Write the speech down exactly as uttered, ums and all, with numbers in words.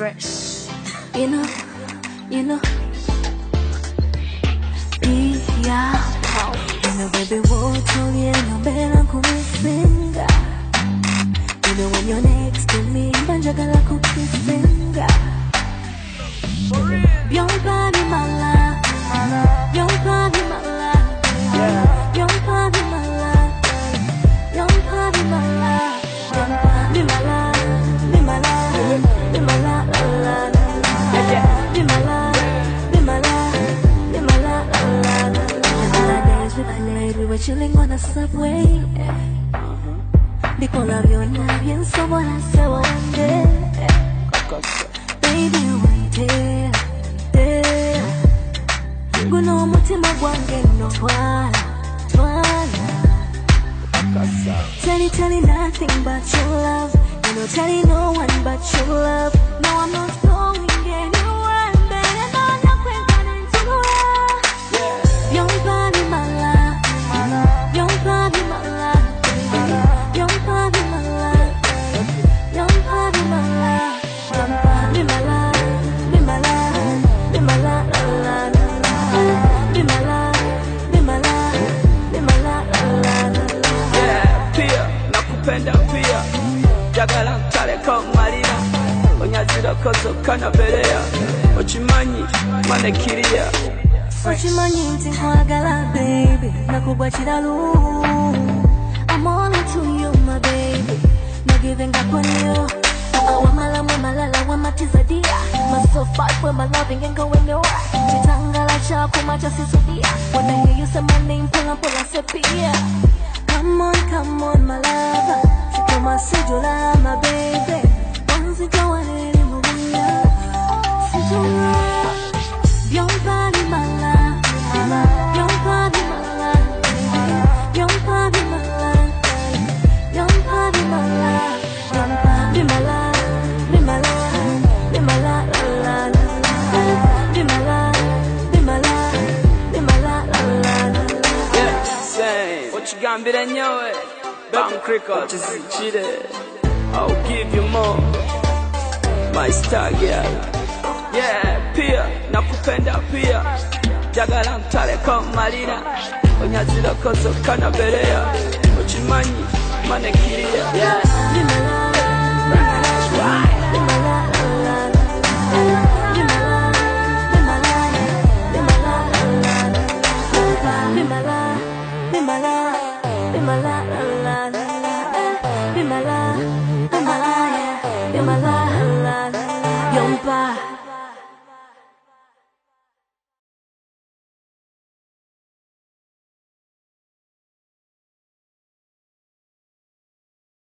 fresh. You know, you know. Yeah, you know, baby, what told you no better could finger. You know when you're next to me, banjagala cookie finger. Young body mala, young body mala, young body mala, young body mala, mi mala, mi mala, mi mala, la la la, mi mala, mi mala, mi mala, la la la. Days with my lady, we were chilling on the subway. Because of your love, and someone I said one day, baby, wait here, there. Guno mutima gwange no twala, twala. Tell you, tell you nothing but your love. You know, tell you no one but your love. No, I'm not going anywhere. Better know you're quick into the world. Young body, my love. Young body, my love. Young body, my love. Young body, my love. Be my love, be my love, be my love, la la la. Be my love, be my love, be my love, la la la. Yeah, pia, nakupenda pia. Jagala ntaleka omalira. Onyazira kozo kanaberea. Ochimanyi, manekiria. Ochimanyi nti nkwagala baby. Nakubwatira lu. I'm on to you, my baby. No giving up on you. Oh, I'm a lama, malala, wamatiza dia. Must so fight for my loving and going nowhere. Chitangala chako macha sisudia. When I hear you say my name, pull up, pull up, sepia. Come on, come on, my lover. Sikuma sijula, my baby. Onzi jawale mubuya. Sijula. Young body, my love. Young body, my love. Young body, my love. Young body, my love. Be my love, be my love, be my love, la la la. Be my love, be my love, be my love, la la la. Yeah, same. What you gambira nyowe? Bam cricket, chide. I'll give you more. My star girl. Yeah, pia, nakupenda pia. Jagala ntaleka omalira. Onyazira kozo kanaberea. Ochimanyi, manekiria. Yeah. Be my love, be my love, be my love, la la la. Be my love, be my love, be my love, la la la. Be my love, be my love, be my love, la la la. Be my love, be my love, be my love, la la la. Young pa.